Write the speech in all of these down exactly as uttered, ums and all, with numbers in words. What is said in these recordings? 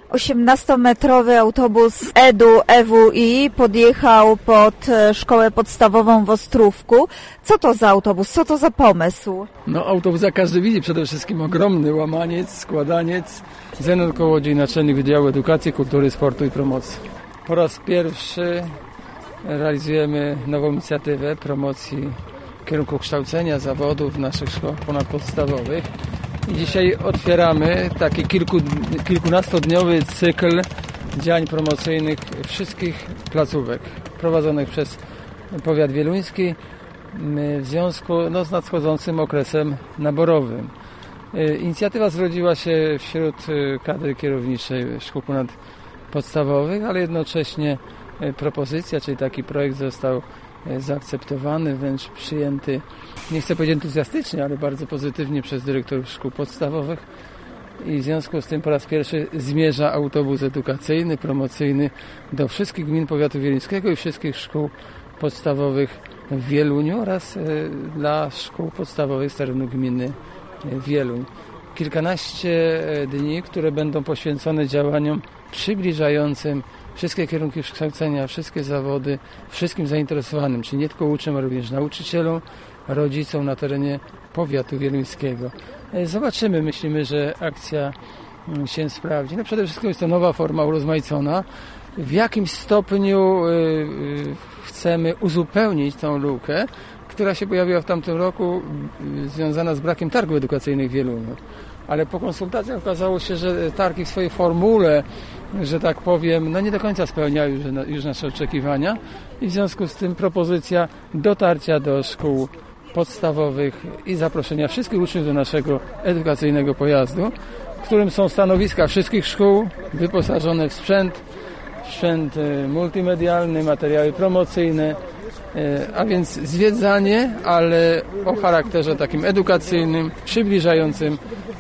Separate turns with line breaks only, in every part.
osiemnastometrowy autobus Edu E W I podjechał pod szkołę podstawową w Ostrówku. Co to za autobus? Co to za pomysł?
No autobus jak każdy widzi, przede wszystkim ogromny łamaniec, składaniec. Zenon Kołodziej, naczelnik Wydziału Edukacji, Kultury, Sportu i Promocji. Po raz pierwszy realizujemy nową inicjatywę promocji kierunku kształcenia zawodów w naszych szkołach ponadpodstawowych. I dzisiaj otwieramy taki kilku, kilkunastodniowy cykl działań promocyjnych wszystkich placówek prowadzonych przez powiat wieluński w związku no, z nadchodzącym okresem naborowym. Inicjatywa zrodziła się wśród kadry kierowniczej szkół ponadpodstawowych, ale jednocześnie propozycja, czyli taki projekt został zaakceptowany, wręcz przyjęty, nie chcę powiedzieć entuzjastycznie, ale bardzo pozytywnie przez dyrektorów szkół podstawowych i w związku z tym po raz pierwszy zmierza autobus edukacyjny, promocyjny do wszystkich gmin powiatu wieluńskiego i wszystkich szkół podstawowych w Wieluniu oraz dla szkół podstawowych z terenu gminy Wieluń. Kilkanaście dni, które będą poświęcone działaniom przybliżającym wszystkie kierunki kształcenia, wszystkie zawody, wszystkim zainteresowanym, czyli nie tylko uczniom, ale również nauczycielom, rodzicom na terenie powiatu wieluńskiego. Zobaczymy, myślimy, że akcja się sprawdzi. No przede wszystkim jest to nowa forma urozmaicona. W jakimś stopniu chcemy uzupełnić tą lukę, która się pojawiła w tamtym roku, związana z brakiem targów edukacyjnych w Wieluniu. Ale po konsultacjach okazało się, że targi w swojej formule, że tak powiem, no nie do końca spełniają już, już nasze oczekiwania i w związku z tym propozycja dotarcia do szkół podstawowych i zaproszenia wszystkich uczniów do naszego edukacyjnego pojazdu, w którym są stanowiska wszystkich szkół wyposażone w sprzęt, sprzęt multimedialny, materiały promocyjne, a więc zwiedzanie, ale o charakterze takim edukacyjnym, przybliżającym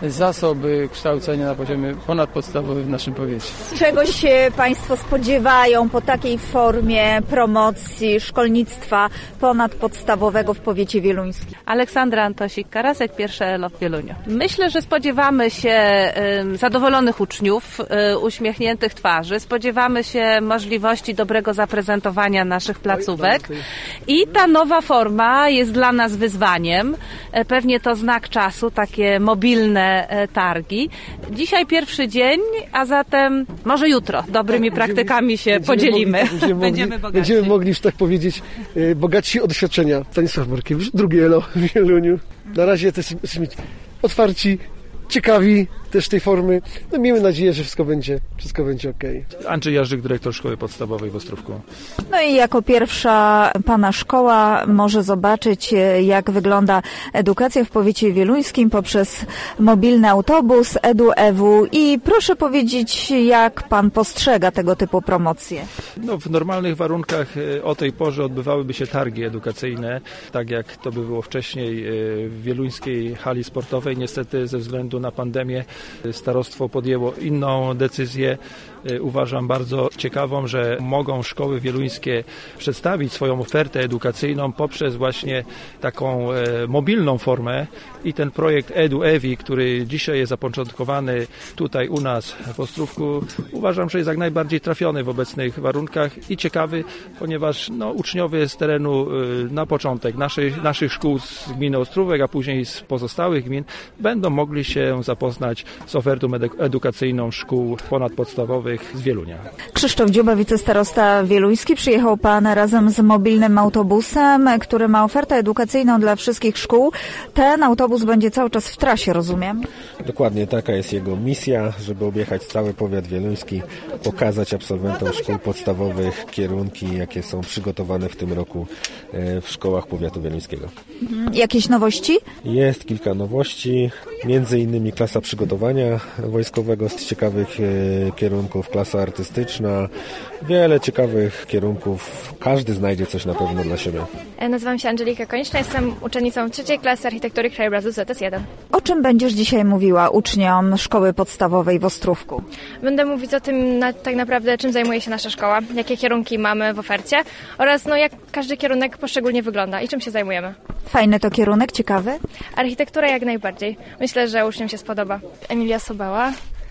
zasoby kształcenia na poziomie ponadpodstawowym w naszym powiecie.
Czego się Państwo spodziewają po takiej formie promocji szkolnictwa ponadpodstawowego w powiecie wieluńskim?
Aleksandra Antosik-Karasek, pierwsze ELO w Wieluniu. Myślę, że spodziewamy się y, zadowolonych uczniów, y, uśmiechniętych twarzy. Spodziewamy się możliwości dobrego zaprezentowania naszych placówek. I ta nowa forma jest dla nas wyzwaniem. Pewnie to znak czasu, takie mobilne targi. Dzisiaj pierwszy dzień, a zatem może jutro dobrymi
tak,
praktykami się
będziemy
podzielimy.
Mogli, będziemy,
będziemy
mogli,
bogaci.
Będziemy mogli, że tak powiedzieć, bogatsi od doświadczenia. Stanisław Markiewicz, drugie ELO w Wieluniu. Na razie jesteśmy otwarci, ciekawi też tej formy. No miejmy nadzieję, że wszystko będzie, wszystko będzie okej.
Andrzej Jarzyk, dyrektor Szkoły Podstawowej w Ostrówku.
No i jako pierwsza Pana szkoła może zobaczyć, jak wygląda edukacja w powiecie wieluńskim poprzez mobilny autobus Edu E W I. Proszę powiedzieć, jak Pan postrzega tego typu promocje?
No, w normalnych warunkach o tej porze odbywałyby się targi edukacyjne, tak jak to by było wcześniej w wieluńskiej hali sportowej. Niestety ze względu na pandemię starostwo podjęło inną decyzję. Uważam bardzo ciekawą, że mogą szkoły wieluńskie przedstawić swoją ofertę edukacyjną poprzez właśnie taką mobilną formę i ten projekt Edu E W I, który dzisiaj jest zapoczątkowany tutaj u nas w Ostrówku, uważam, że jest jak najbardziej trafiony w obecnych warunkach i ciekawy, ponieważ no, uczniowie z terenu na początek naszych, naszych szkół z gminy Ostrówek, a później z pozostałych gmin będą mogli się zapoznać z ofertą edukacyjną szkół ponadpodstawowych z Wielunia.
Krzysztof Dziuba, wicestarosta wieluński. Przyjechał Pan razem z mobilnym autobusem, który ma ofertę edukacyjną dla wszystkich szkół. Ten autobus będzie cały czas w trasie, rozumiem?
Dokładnie taka jest jego misja, żeby objechać cały powiat wieluński, pokazać absolwentom szkół podstawowych kierunki, jakie są przygotowane w tym roku w szkołach powiatu wieluńskiego.
Jakieś nowości?
Jest kilka nowości, między innymi klasa przygotowania wojskowego z ciekawych kierunków, klasa artystyczna, wiele ciekawych kierunków. Każdy znajdzie coś na pewno dla siebie.
Nazywam się Angelika Konieczna, jestem uczennicą trzeciej klasy architektury krajobrazu Z S jeden.
O czym będziesz dzisiaj mówiła uczniom szkoły podstawowej w Ostrówku?
Będę mówić o tym na, tak naprawdę, czym zajmuje się nasza szkoła, jakie kierunki mamy w ofercie oraz no, jak każdy kierunek poszczególnie wygląda i czym się zajmujemy.
Fajny to kierunek, ciekawy?
Architektura jak najbardziej. Myślę, że uczniom się spodoba.
Emilia Sobała.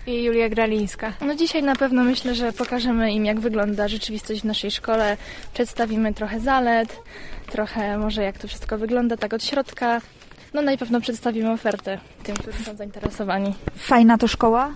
I Julia Gralińska.
No dzisiaj na pewno myślę, że pokażemy im, jak wygląda rzeczywistość w naszej szkole. Przedstawimy trochę zalet, trochę może jak to wszystko wygląda tak od środka. No na pewno przedstawimy ofertę tym, którzy są zainteresowani.
Fajna to szkoła?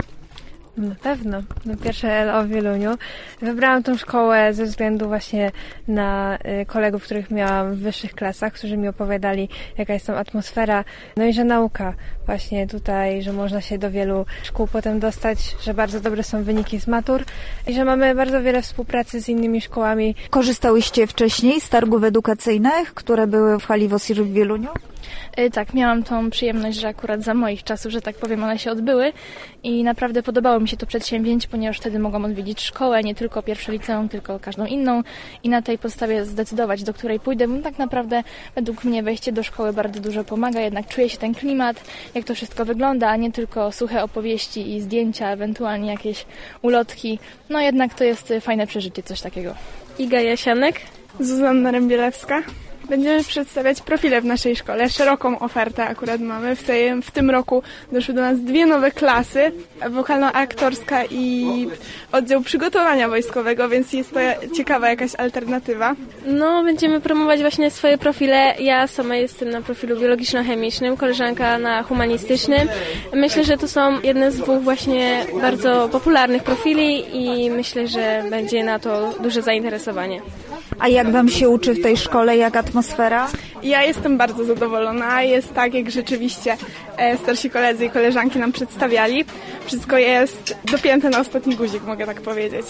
Na pewno. No pierwsze L O w Wieluniu. Wybrałam tą szkołę ze względu właśnie na y, kolegów, których miałam w wyższych klasach, którzy mi opowiadali, jaka jest tam atmosfera. No i że nauka właśnie tutaj, że można się do wielu szkół potem dostać, że bardzo dobre są wyniki z matur i że mamy bardzo wiele współpracy z innymi szkołami.
Korzystałyście wcześniej z targów edukacyjnych, które były w hali Wosir w Wieluniu?
Tak, miałam tą przyjemność, że akurat za moich czasów, że tak powiem, one się odbyły i naprawdę podobało mi się to przedsięwzięcie, ponieważ wtedy mogłam odwiedzić szkołę, nie tylko pierwsze liceum, tylko każdą inną i na tej podstawie zdecydować, do której pójdę, bo tak naprawdę według mnie wejście do szkoły bardzo dużo pomaga, jednak czuję się ten klimat, jak to wszystko wygląda, a nie tylko suche opowieści i zdjęcia, ewentualnie jakieś ulotki, no jednak to jest fajne przeżycie, coś takiego.
Iga Jasianek.
Zuzanna Rębielewska. Będziemy przedstawiać profile w naszej szkole, szeroką ofertę akurat mamy. W, tej, w tym roku doszły do nas dwie nowe klasy, wokalno-aktorska i oddział przygotowania wojskowego, więc jest to ciekawa jakaś alternatywa.
No, będziemy promować właśnie swoje profile. Ja sama jestem na profilu biologiczno-chemicznym, koleżanka na humanistycznym. Myślę, że to są jedne z dwóch właśnie bardzo popularnych profili i myślę, że będzie na to duże zainteresowanie.
A jak wam się uczy w tej szkole, jak atmosfera?
Ja jestem bardzo zadowolona. Jest tak, jak rzeczywiście starsi koledzy i koleżanki nam przedstawiali. Wszystko jest dopięte na ostatni guzik, mogę tak powiedzieć.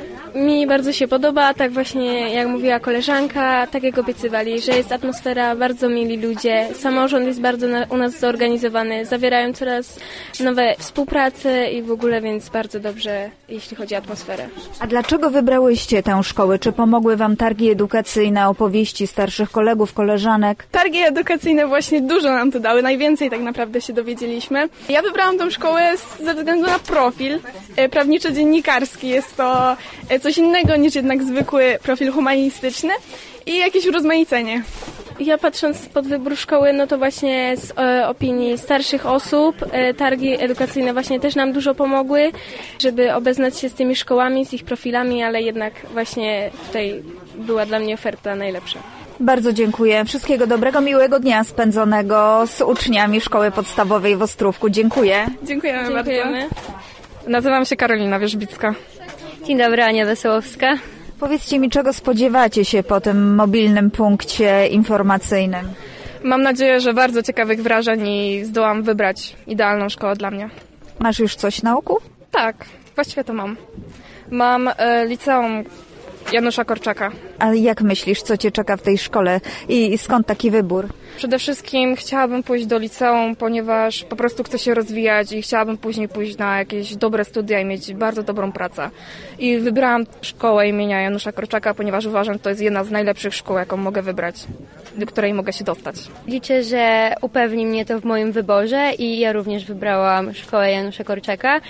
Mi bardzo się podoba, tak właśnie jak mówiła koleżanka, tak jak obiecywali, że jest atmosfera, bardzo mili ludzie, samorząd jest bardzo na, u nas zorganizowany, zawierają coraz nowe współprace i w ogóle, więc bardzo dobrze, jeśli chodzi o atmosferę.
A dlaczego wybrałyście tę szkołę? Czy pomogły wam targi edukacyjne, opowieści starszych kolegów, koleżanek?
Targi edukacyjne właśnie dużo nam to dały, najwięcej tak naprawdę się dowiedzieliśmy. Ja wybrałam tą szkołę ze względu na profil prawniczo-dziennikarski. Jest to coś innego niż jednak zwykły profil humanistyczny i jakieś urozmaicenie.
Ja patrząc pod wybór szkoły, no to właśnie z e, opinii starszych osób, e, targi edukacyjne właśnie też nam dużo pomogły, żeby obeznać się z tymi szkołami, z ich profilami, ale jednak właśnie tutaj była dla mnie oferta najlepsza.
Bardzo dziękuję. Wszystkiego dobrego, miłego dnia spędzonego z uczniami Szkoły Podstawowej w Ostrówku. Dziękuję.
Dziękujemy,
Dziękujemy.
bardzo.
Nazywam się Karolina Wierzbicka.
Dzień dobry, Ania Wesołowska.
Powiedzcie mi, czego spodziewacie się po tym mobilnym punkcie informacyjnym?
Mam nadzieję, że bardzo ciekawych wrażeń i zdołam wybrać idealną szkołę dla mnie.
Masz już coś na oku?
Tak, właściwie to mam. Mam e, liceum Janusza Korczaka.
A jak myślisz, co cię czeka w tej szkole i skąd taki wybór?
Przede wszystkim chciałabym pójść do liceum, ponieważ po prostu chcę się rozwijać i chciałabym później pójść na jakieś dobre studia i mieć bardzo dobrą pracę. I wybrałam szkołę imienia Janusza Korczaka, ponieważ uważam, że to jest jedna z najlepszych szkół, jaką mogę wybrać, do której mogę się dostać.
Liczę, że upewni mnie to w moim wyborze i ja również wybrałam szkołę Janusza Korczaka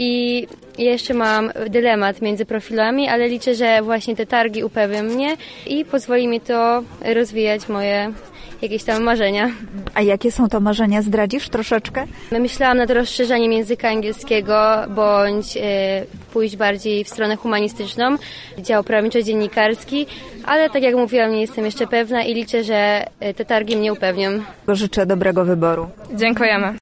i jeszcze mam dylemat między profilami, ale liczę, że właśnie te targi upewnią mnie i pozwoli mi to rozwijać moje jakieś tam marzenia.
A jakie są to marzenia? Zdradzisz troszeczkę?
Myślałam nad rozszerzeniem języka angielskiego, bądź y, pójść bardziej w stronę humanistyczną, dział prawniczo-dziennikarski, ale tak jak mówiłam, nie jestem jeszcze pewna i liczę, że te targi mnie upewnią.
Życzę dobrego wyboru.
Dziękujemy.